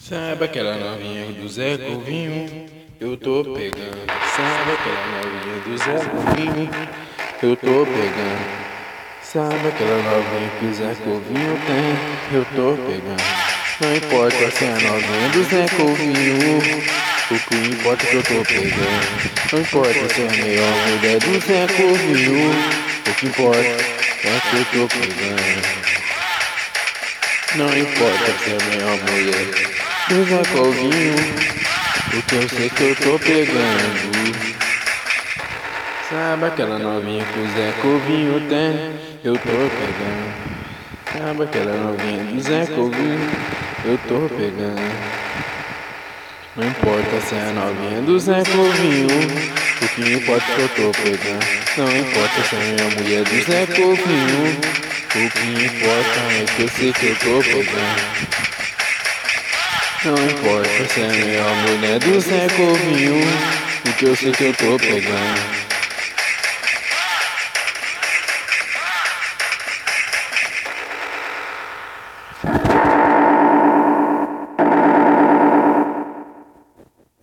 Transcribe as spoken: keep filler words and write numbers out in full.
Sabe aquela novinha do Zé Covinho? Eu tô pegando. Sabe aquela novinha do Zé Covinho? Eu tô pegando. Sabe aquela novinha que o Zé Covinho tem? Eu tô pegando. Não importa se é a novinha do Zé Covinho, o que importa é que eu tô pegando. Não importa se é a melhor mulher do Zé Covinho, o que importa é que eu tô pegando. Não importa se é a melhor mulher do Zé Covinho, porque eu sei que eu tô pegando. Sabe aquela novinha que o Zé Covinho tem? Eu tô pegando. Sabe aquela novinha do Zé Covinho? Eu tô pegando. Não importa se é a novinha do Zé Covinho, o que importa é que eu tô pegando. Não importa se é a minha mulher do Zé Covinho, o que importa é que eu sei que eu tô pegando. Não importa se é a minha mulher do Zé Covinho, o que eu sei que eu tô pegando.